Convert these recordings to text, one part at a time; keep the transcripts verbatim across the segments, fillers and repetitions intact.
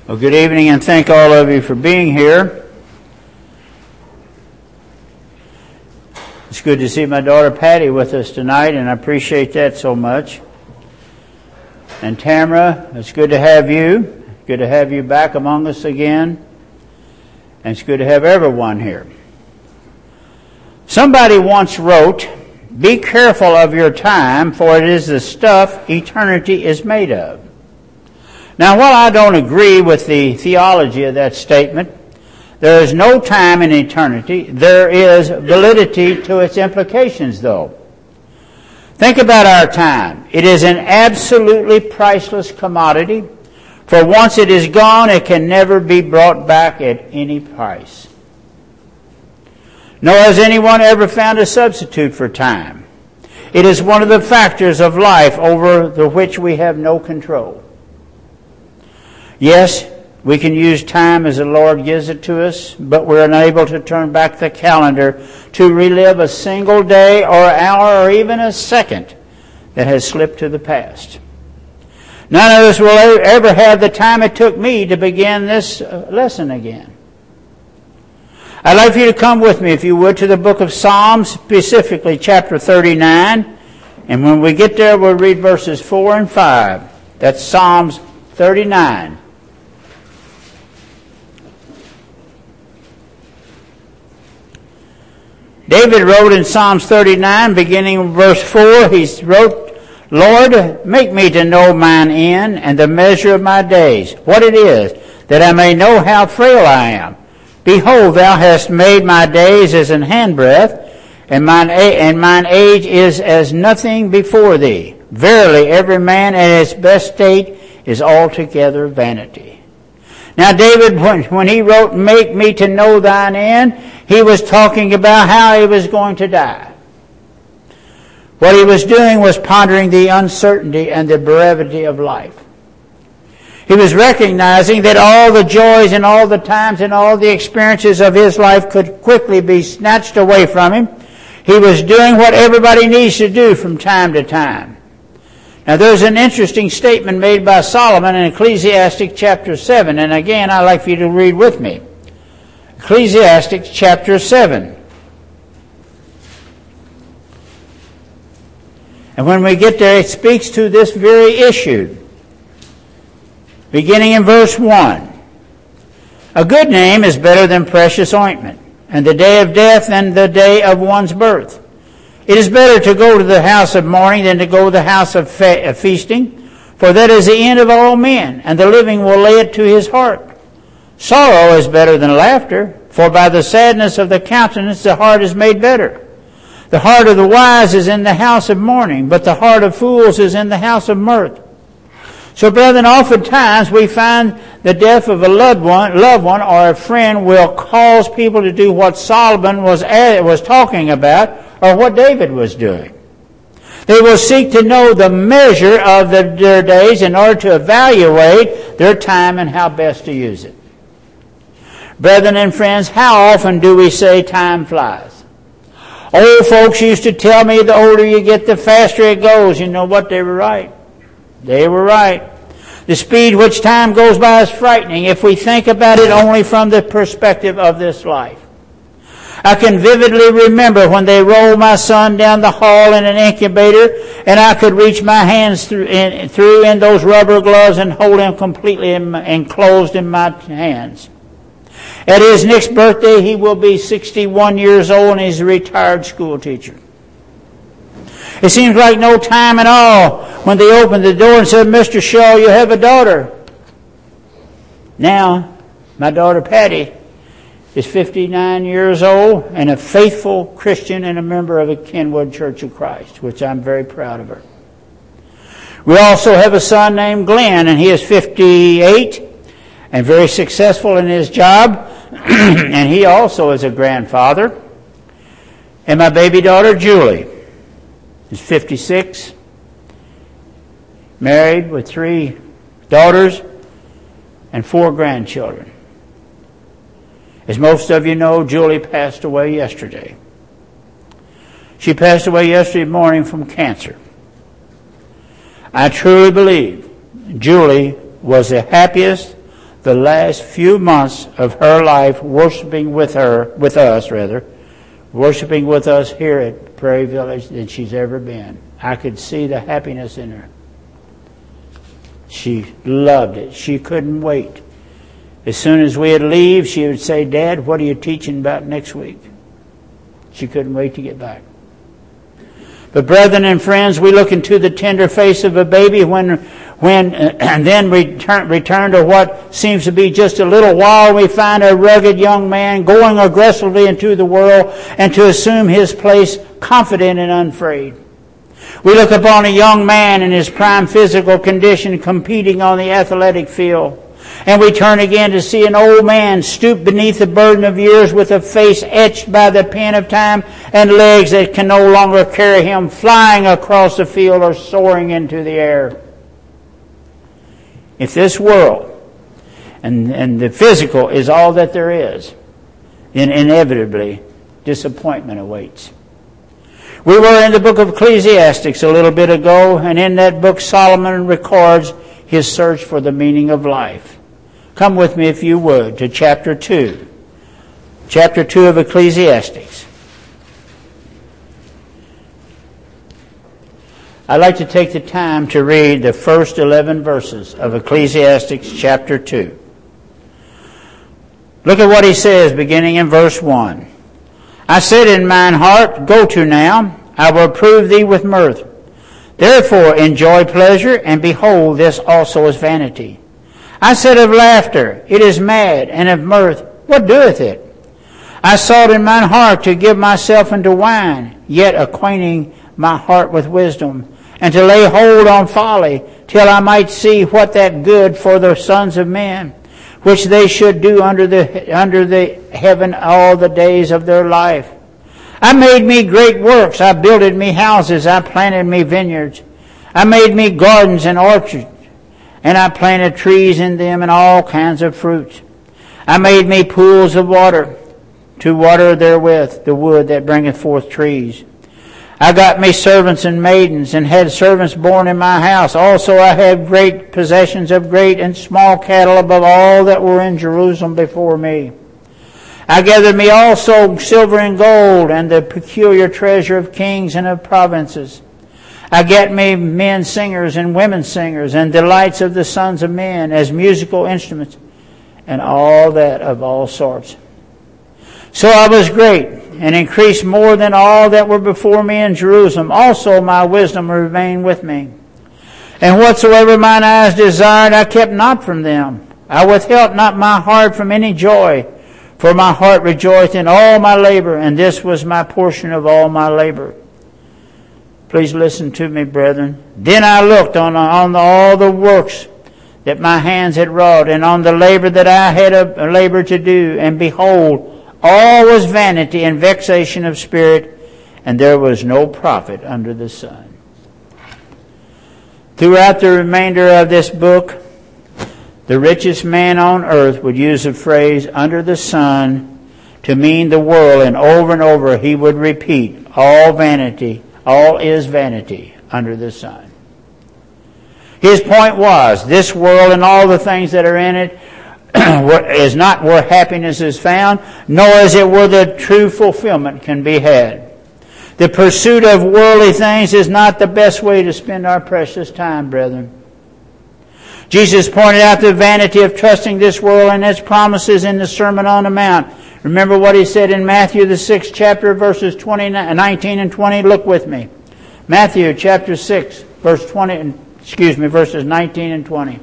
Well, good evening, and thank all of you for being here. It's good to see my daughter Patty with us tonight, and I appreciate that so much. And Tamara, it's good to have you. Good to have you back among us again. And it's good to have everyone here. Somebody once wrote, "Be careful of your time, for it is the stuff eternity is made of." Now, while I don't agree with the theology of that statement, there is no time in eternity. There is validity to its implications, though. Think about our time. It is an absolutely priceless commodity, for once it is gone, it can never be brought back at any price. Nor has anyone ever found a substitute for time. It is one of the factors of life over the which we have no control. Yes, we can use time as the Lord gives it to us, but we're unable to turn back the calendar to relive a single day or hour or even a second that has slipped to the past. None of us will ever have the time it took me to begin this lesson again. I'd like for you to come with me, if you would, to the book of Psalms, specifically chapter thirty-nine. And when we get there, we'll read verses four and five. That's Psalms thirty-nine. David wrote in Psalms thirty-nine, beginning in verse four, he wrote, "Lord, make me to know mine end and the measure of my days, what it is, that I may know how frail I am. Behold, thou hast made my days as an handbreadth, and mine, and mine age is as nothing before thee. Verily, every man in his best state is altogether vanity." Now, David, when, when he wrote, "Make me to know thine end," he was talking about how he was going to die. What he was doing was pondering the uncertainty and the brevity of life. He was recognizing that all the joys and all the times and all the experiences of his life could quickly be snatched away from him. He was doing what everybody needs to do from time to time. Now, there's an interesting statement made by Solomon in Ecclesiastes chapter seven, and again, I'd like for you to read with me. Ecclesiastes chapter seven. And when we get there, it speaks to this very issue. Beginning in verse one. "A good name is better than precious ointment, and the day of death than the day of one's birth. It is better to go to the house of mourning than to go to the house of, fe- of feasting, for that is the end of all men, and the living will lay it to his heart. Sorrow is better than laughter, for by the sadness of the countenance the heart is made better. The heart of the wise is in the house of mourning, but the heart of fools is in the house of mirth." So, brethren, oftentimes we find the death of a loved one, loved one or a friend will cause people to do what Solomon was was talking about, or what David was doing. They will seek to know the measure of the, their days in order to evaluate their time and how best to use it. Brethren and friends, how often do we say time flies? Old folks used to tell me the older you get, the faster it goes. You know what? They were right. They were right. The speed which time goes by is frightening if we think about it only from the perspective of this life. I can vividly remember when they rolled my son down the hall in an incubator, and I could reach my hands through in, through in those rubber gloves and hold him completely in, enclosed in my hands. At his next birthday, he will be sixty-one years old, and he's a retired school teacher. It seems like no time at all when they opened the door and said, "Mister Shaw, you have a daughter." Now, my daughter Patty is fifty-nine years old and a faithful Christian and a member of the Kenwood Church of Christ, which I'm very proud of her. We also have a son named Glenn, and he is fifty-eight and very successful in his job, and he also is a grandfather. And my baby daughter Julie is fifty-six, married with three daughters and four grandchildren. As most of you know, Julie passed away yesterday. She passed away yesterday morning from cancer. I truly believe Julie was the happiest, the last few months of her life worshiping with her, with us rather, worshiping with us here at Prairie Village than she's ever been. I could see the happiness in her. She loved it. She couldn't wait. As soon as we'd leave, she would say, "Dad, what are you teaching about next week?" She couldn't wait to get back. But brethren and friends, we look into the tender face of a baby when, when, uh, and then return, return to what seems to be just a little while. We find a rugged young man going aggressively into the world and to assume his place confident and unafraid. We look upon a young man in his prime physical condition competing on the athletic field. And we turn again to see an old man stoop beneath the burden of years with a face etched by the pen of time and legs that can no longer carry him, flying across the field or soaring into the air. If this world and, and the physical is all that there is, then inevitably disappointment awaits. We were in the book of Ecclesiastes a little bit ago, and in that book Solomon records his search for the meaning of life. Come with me, if you would, to chapter two. Chapter two of Ecclesiastes. I'd like to take the time to read the first eleven verses of Ecclesiastes chapter two. Look at what he says, beginning in verse one. I said in mine heart, Go to now, I will prove thee with mirth. Therefore enjoy pleasure, and behold, this also is vanity. I said of laughter, It is mad, and of mirth, what doeth it? I sought in mine heart to give myself unto wine, yet acquainting my heart with wisdom, and to lay hold on folly, till I might see what that good for the sons of men, which they should do under the under the heaven all the days of their life. I made me great works, I builded me houses, I planted me vineyards, I made me gardens and orchards, and I planted trees in them and all kinds of fruits. I made me pools of water, to water therewith the wood that bringeth forth trees. I got me servants and maidens, and had servants born in my house. Also I had great possessions of great and small cattle above all that were in Jerusalem before me. I gathered me also silver and gold, and the peculiar treasure of kings and of provinces. I got me men singers and women singers, and delights of the sons of men as musical instruments, and all that of all sorts. So I was great, and increased more than all that were before me in Jerusalem. Also my wisdom remained with me. And whatsoever mine eyes desired, I kept not from them. I withheld not my heart from any joy, for my heart rejoiced in all my labor, and this was my portion of all my labor. Please listen to me, brethren. Then I looked on, on the, all the works that my hands had wrought, and on the labor that I had a, a labor to do, and behold, all was vanity and vexation of spirit, and there was no profit under the sun. Throughout the remainder of this book, the richest man on earth would use the phrase under the sun to mean the world, and over and over he would repeat, all vanity, all is vanity under the sun. His point was, this world and all the things that are in it is not where happiness is found, nor is it where the true fulfillment can be had. The pursuit of worldly things is not the best way to spend our precious time, brethren. Jesus pointed out the vanity of trusting this world and its promises in the Sermon on the Mount. Remember what he said in Matthew, the sixth chapter, verses twenty, nineteen and twenty. Look with me. Matthew chapter six, verse twenty, excuse me, verses nineteen and twenty.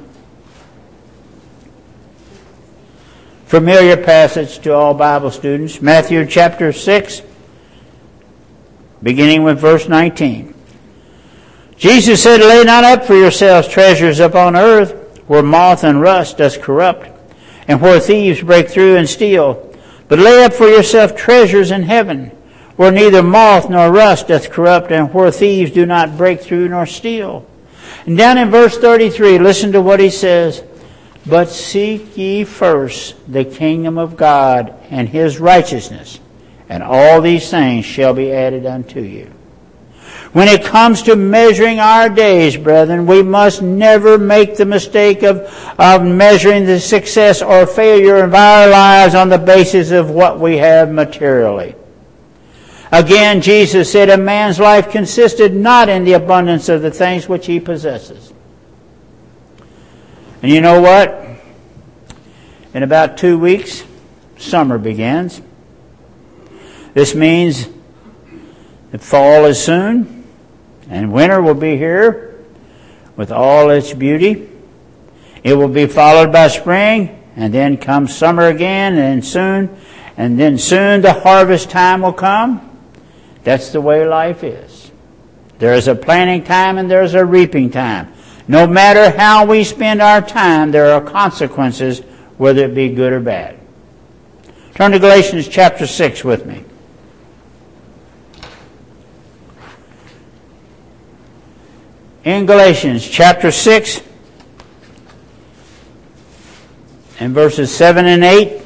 Familiar passage to all Bible students. Matthew chapter six, beginning with verse nineteen. Jesus said, Lay not up for yourselves treasures upon earth, where moth and rust does corrupt, and where thieves break through and steal. But lay up for yourself treasures in heaven, where neither moth nor rust doth corrupt, and where thieves do not break through nor steal. And down in verse thirty-three, listen to what he says. But seek ye first the kingdom of God and his righteousness, and all these things shall be added unto you. When it comes to measuring our days, brethren, we must never make the mistake of, of measuring the success or failure of our lives on the basis of what we have materially. Again, Jesus said, a man's life consisted not in the abundance of the things which he possesses. And you know what? In about two weeks, summer begins. This means that fall is soon. And winter will be here with all its beauty. It will be followed by spring, and then comes summer again, and soon, and then soon the harvest time will come. That's the way life is. There is a planting time and there is a reaping time. No matter how we spend our time, there are consequences, whether it be good or bad. Turn to Galatians chapter six with me. In Galatians chapter six and verses seven and eight,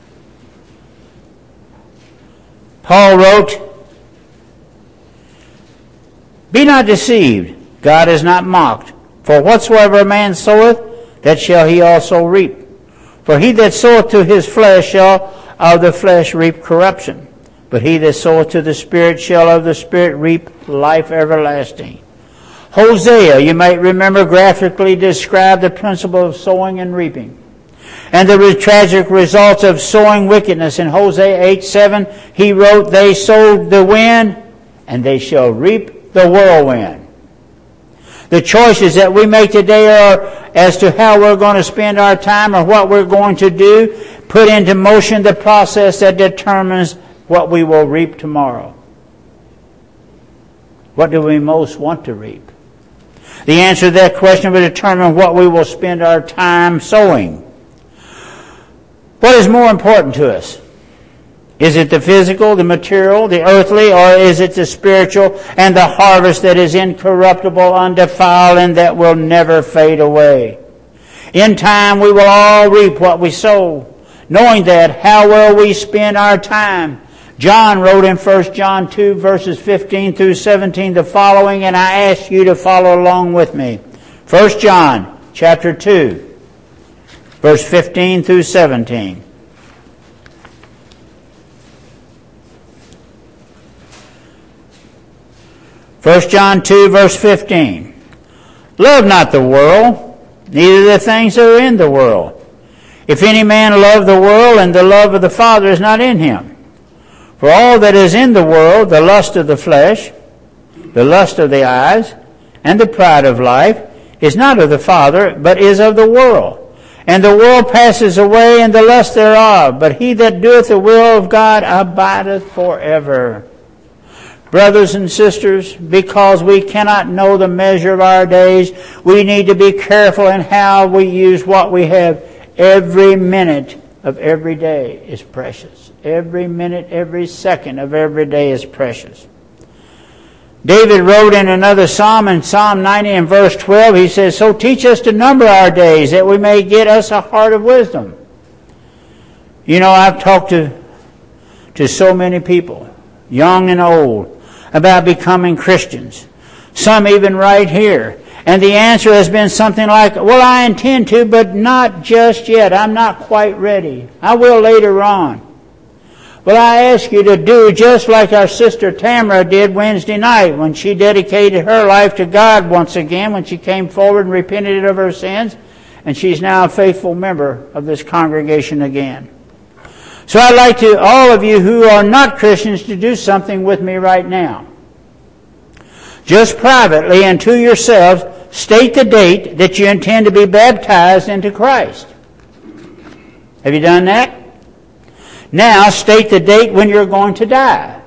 Paul wrote, be not deceived, God is not mocked. For whatsoever a man soweth, that shall he also reap. For he that soweth to his flesh shall of the flesh reap corruption. But he that soweth to the Spirit shall of the Spirit reap life everlasting. Hosea, you might remember, graphically described the principle of sowing and reaping, and the tragic results of sowing wickedness. In Hosea eight seven, he wrote, they sowed the wind, and they shall reap the whirlwind. The choices that we make today are as to how we're going to spend our time or what we're going to do, put into motion the process that determines what we will reap tomorrow. What do we most want to reap? The answer to that question will determine what we will spend our time sowing. What is more important to us? Is it the physical, the material, the earthly, or is it the spiritual and the harvest that is incorruptible, undefiled, and that will never fade away? In time we will all reap what we sow. Knowing that, how will we spend our time? John wrote in First John two, verses fifteen through seventeen, the following, and I ask you to follow along with me. First John chapter two, verse fifteen through seventeen. First John two, verse fifteen. Love not the world, neither the things that are in the world. If any man love the world, and the love of the Father is not in him. For all that is in the world, the lust of the flesh, the lust of the eyes, and the pride of life, is not of the Father, but is of the world. And the world passes away, and the lust thereof. But he that doeth the will of God abideth forever. Brothers and sisters, because we cannot know the measure of our days, we need to be careful in how we use what we have. Every minute of every day is precious. Every minute, every second of every day is precious. David wrote in another psalm, in Psalm ninety and verse twelve, he says, so teach us to number our days, that we may get us a heart of wisdom. You know, I've talked to, to so many people, young and old, about becoming Christians. Some even right here. And the answer has been something like, well, I intend to, but not just yet. I'm not quite ready. I will later on. Well, I ask you to do just like our sister Tamara did Wednesday night when she dedicated her life to God once again, when she came forward and repented of her sins, and she's now a faithful member of this congregation again. So I'd like to, all of you who are not Christians, to do something with me right now. Just privately and to yourselves, state the date that you intend to be baptized into Christ. Have you done that? Now state the date when you're going to die.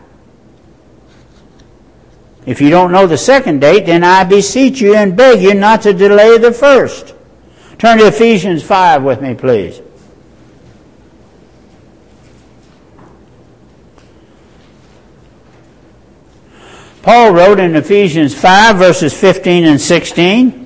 If you don't know the second date, then I beseech you and beg you not to delay the first. Turn to Ephesians five with me, please. Paul wrote in Ephesians five, verses fifteen and sixteen.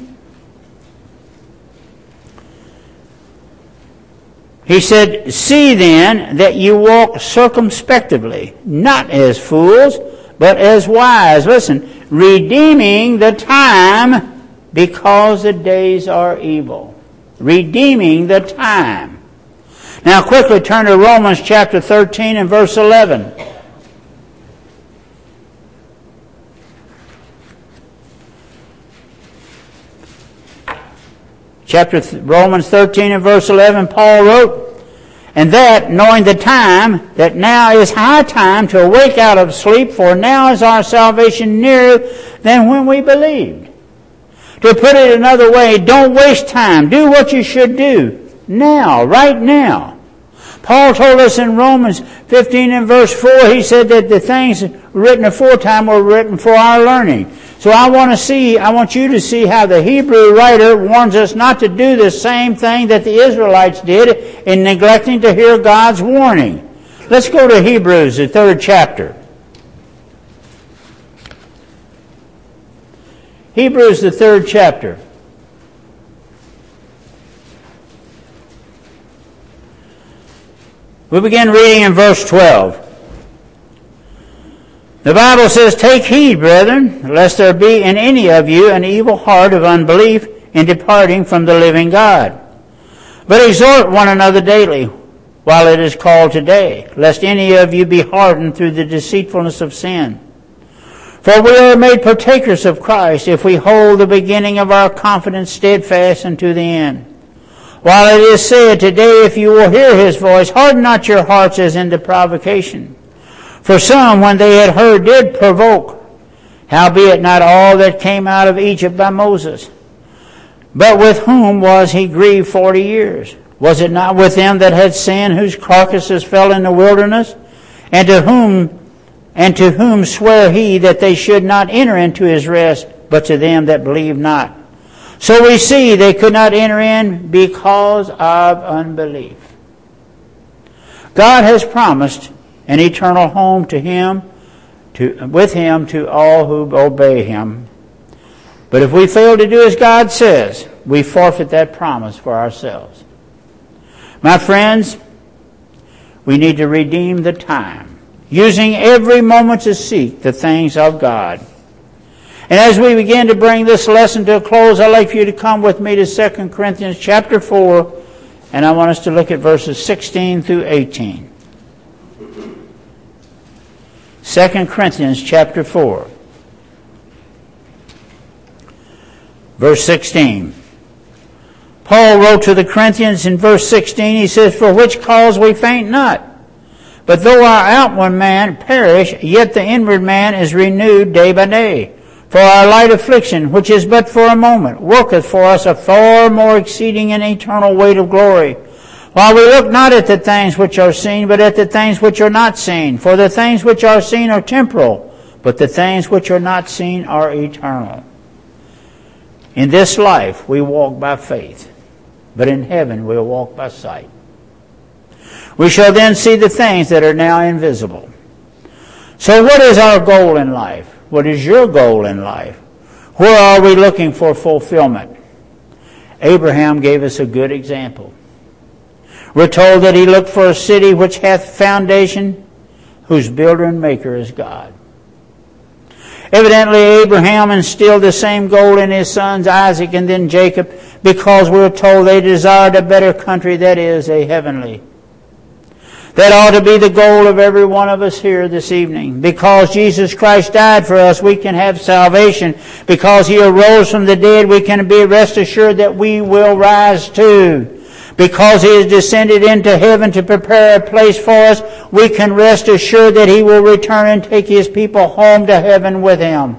He said, see then that you walk circumspectively, not as fools, but as wise. Listen, redeeming the time because the days are evil. Redeeming the time. Now quickly turn to Romans chapter thirteen and verse eleven. Chapter th- Romans thirteen and verse eleven, Paul wrote, "And that, knowing the time, that now is high time to awake out of sleep, for now is our salvation nearer than when we believed." To put it another way, don't waste time. Do what you should do now, right now. Paul told us in Romans fifteen and verse four, he said that the things written aforetime were written for our learning. So I want to see, I want you to see how the Hebrew writer warns us not to do the same thing that the Israelites did in neglecting to hear God's warning. Let's go to Hebrews, the third chapter. Hebrews, the third chapter. We begin reading in verse twelve. The Bible says, "Take heed, brethren, lest there be in any of you an evil heart of unbelief in departing from the living God. But exhort one another daily, while it is called today, lest any of you be hardened through the deceitfulness of sin. For we are made partakers of Christ, if we hold the beginning of our confidence steadfast unto the end. While it is said, Today, if you will hear his voice, harden not your hearts as in the provocation. For some, when they had heard, did provoke, howbeit not all that came out of Egypt by Moses. But with whom was he grieved forty years? Was it not with them that had sinned, whose carcasses fell in the wilderness? And to whom and to whom sware he that they should not enter into his rest, but to them that believed not? So we see they could not enter in because of unbelief." God has promised an eternal home to him, to, with him to all who obey him. But if we fail to do as God says, we forfeit that promise for ourselves. My friends, we need to redeem the time, using every moment to seek the things of God. And as we begin to bring this lesson to a close, I'd like for you to come with me to Second Corinthians chapter four, and I want us to look at verses sixteen through eighteen. Second Corinthians chapter four, verse sixteen. Paul wrote to the Corinthians in verse sixteen, he says, "For which cause we faint not. But though our outward man perish, yet the inward man is renewed day by day. For our light affliction, which is but for a moment, worketh for us a far more exceeding and eternal weight of glory. While we look not at the things which are seen, but at the things which are not seen. For the things which are seen are temporal, but the things which are not seen are eternal. In this life we walk by faith, but in heaven we'll walk by sight. We shall then see the things that are now invisible." So what is our goal in life? What is your goal in life? Where are we looking for fulfillment? Abraham gave us a good example. We're told that he looked for a city which hath foundation, whose builder and maker is God. Evidently, Abraham instilled the same goal in his sons Isaac and then Jacob, because we're told they desired a better country, that is, a heavenly. That ought to be the goal of every one of us here this evening. Because Jesus Christ died for us, we can have salvation. Because he arose from the dead, we can be rest assured that we will rise too. Because he has descended into heaven to prepare a place for us, we can rest assured that he will return and take his people home to heaven with him.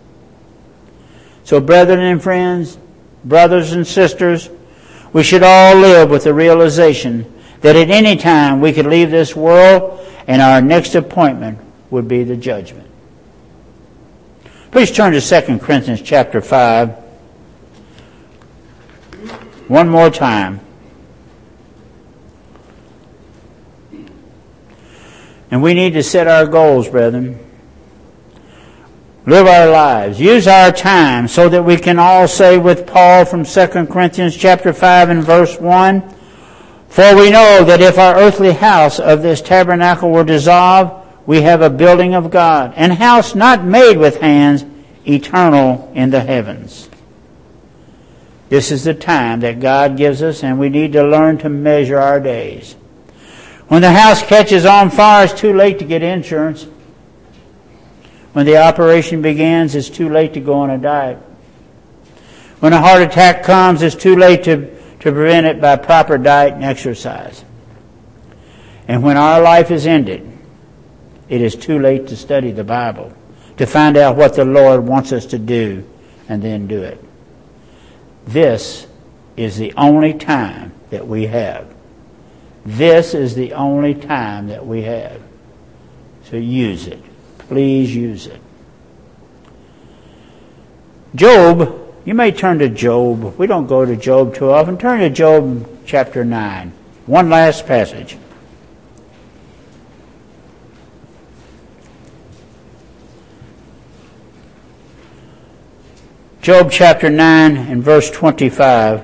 So brethren and friends, brothers and sisters, we should all live with the realization that at any time we could leave this world and our next appointment would be the judgment. Please turn to Second Corinthians chapter five. One more time. And we need to set our goals, brethren. Live our lives. Use our time so that we can all say with Paul from Second Corinthians chapter five and verse one, "For we know that if our earthly house of this tabernacle were dissolved, we have a building of God, an house not made with hands, eternal in the heavens. This is the time that God gives us, and we need to learn to measure our days. When the house catches on fire, it's too late to get insurance. When the operation begins, it's too late to go on a diet. When a heart attack comes, it's too late to, to prevent it by proper diet and exercise. And when our life is ended, it is too late to study the Bible, to find out what the Lord wants us to do, and then do it. This is the only time that we have. This is the only time that we have. So use it. Please use it. Job, you may turn to Job. We don't go to Job too often. Turn to Job chapter nine. One last passage. Job chapter nine and verse twenty-five.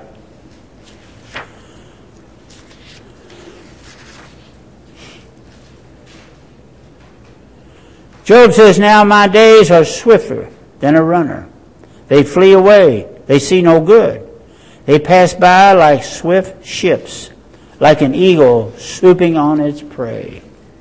Job says, "Now my days are swifter than a runner. They flee away. They see no good. They pass by like swift ships, like an eagle swooping on its prey."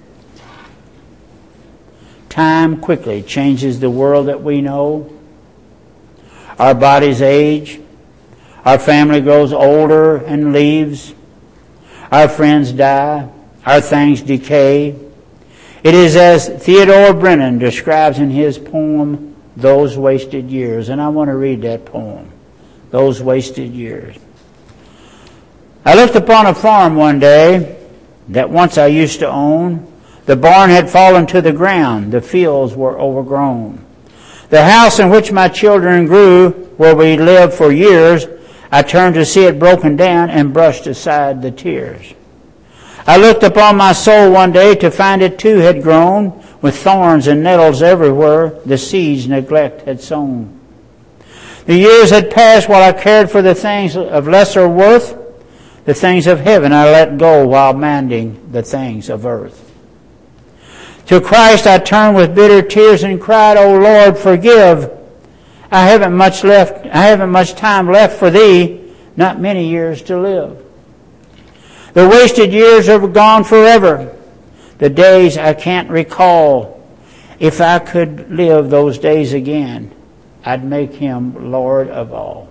Time quickly changes the world that we know. Our bodies age. Our family grows older and leaves. Our friends die. Our things decay. It is as Theodore Brennan describes in his poem, Those Wasted Years. And I want to read that poem, Those Wasted Years. I looked upon a farm one day that once I used to own. The barn had fallen to the ground. The fields were overgrown. The house in which my children grew, where we lived for years, I turned to see it broken down and brushed aside the tears. I looked upon my soul one day to find it too had grown, with thorns and nettles everywhere the seeds neglect had sown. The years had passed while I cared for the things of lesser worth. The things of heaven I let go while minding the things of earth. To Christ I turned with bitter tears and cried, "O Lord, forgive. I haven't much left, I haven't much time left for Thee, not many years to live. The wasted years are gone forever. The days I can't recall. If I could live those days again, I'd make Him Lord of all."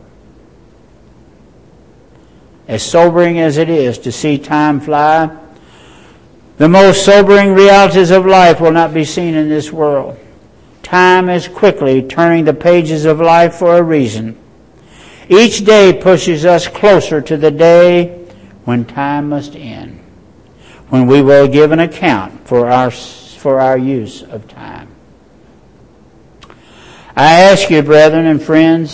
As sobering as it is to see time fly, the most sobering realities of life will not be seen in this world. Time is quickly turning the pages of life for a reason. Each day pushes us closer to the day when time must end, when we will give an account for our, for our use of time. I ask you, brethren and friends,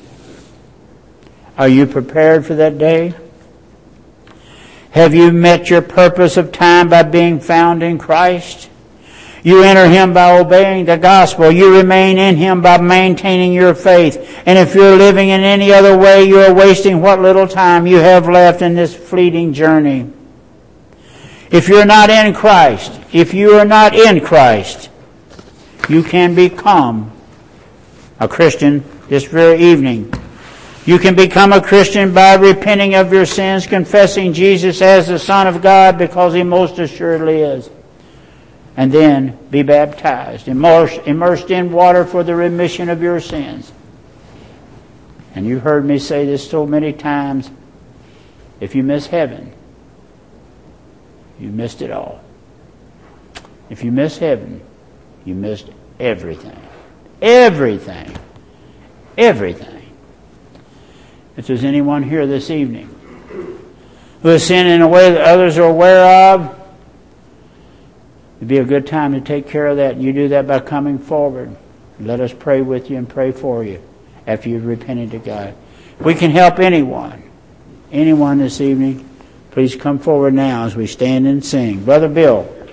are you prepared for that day? Have you met your purpose of time by being found in Christ? You enter Him by obeying the gospel. You remain in Him by maintaining your faith. And if you're living in any other way, you are wasting what little time you have left in this fleeting journey. If you're not in Christ, if you are not in Christ, you can become a Christian this very evening. You can become a Christian by repenting of your sins, confessing Jesus as the Son of God, because He most assuredly is. And then be baptized, immersed, immersed in water for the remission of your sins. And you've heard me say this so many times, if you miss heaven, you missed it all. If you miss heaven, you missed everything. Everything. Everything. If there's anyone here this evening who has sinned in a way that others are aware of, it'd be a good time to take care of that. And you do that by coming forward. Let us pray with you and pray for you after you've repented to God. We can help anyone. Anyone this evening, please come forward now as we stand and sing. Brother Bill.